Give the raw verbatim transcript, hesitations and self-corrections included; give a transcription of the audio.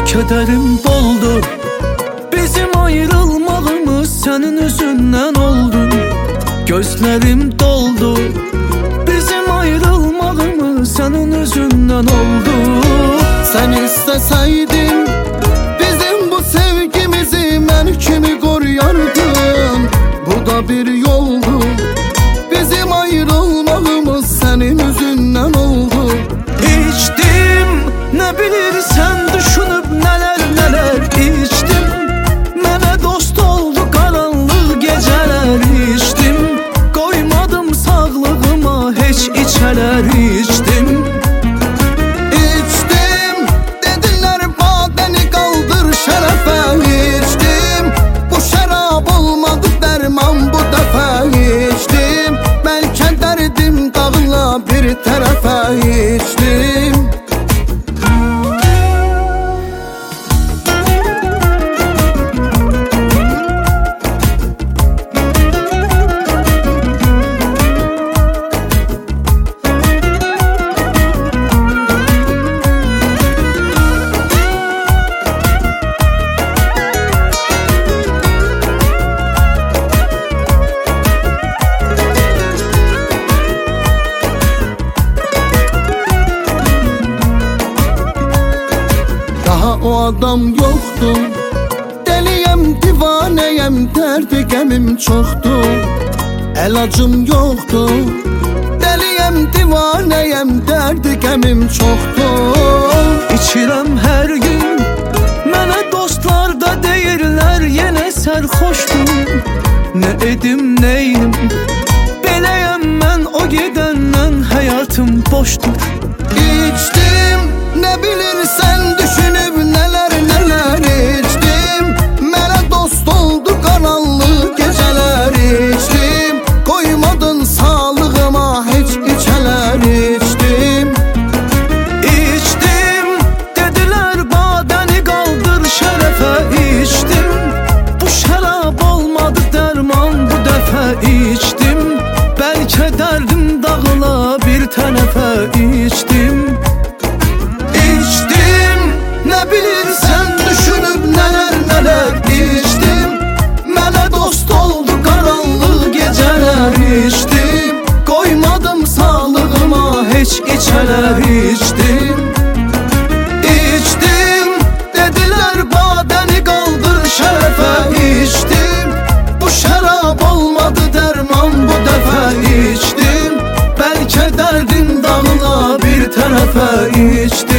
kederim doldu. Bizim ayrılmağımız senin yüzünden oldu. Gözlerim doldu. Bizim ayrılmağımız senin yüzünden oldu. Sen isteseydin bizim bu sevgimizi ben kimi koruyardın. Bu da bir yoldu. Bizim ayrılmağımız senin yüzünden oldu. İçtim, ne bilirsen düşünüp neler neler içtim. Mənə dost oldu karanlık geceler içtim. Koymadım sağlığıma hiç içeler içtim. İçtim, dediler badeni kaldır şerefe içtim. Bu şarap olmadı derman bu defa içtim. Belki derdim dağla bir tarafa içtim. O adam yoktu. Deliyem, divaneyem, derdi gemim çoktu. Elacım yoktu. Deliyem, divaneyem, derdi gemim çoktu. İçirəm her gün. Mənə dostlar da deyirlər yenə sərxoşdum. Ne edim neyim, beləyəm mən o gedəndən həyatım boşdur. İçtim, ne bilirsen düşünüp neler neler içtim. Mənə dost oldu karanlık geceler içtim. Koymadın sağlığıma hiç içeler içtim. İçtim, dediler badəni kaldır şerefe içtim. Bu şarap olmadı derman bu defa içtim. Belki derdim dağıla bir tarafa içtim. Ne bilirsen düşünüp neler neler içtim. Mənə dost oldu karanlık geceler içtim. Koymadım sağlığıma hiç içeler içtim. İçtim, dediler badeni kaldır şerefe içtim. Bu şarap olmadı derman bu defa içtim. Belki derdim dağla bir tarafa içtim.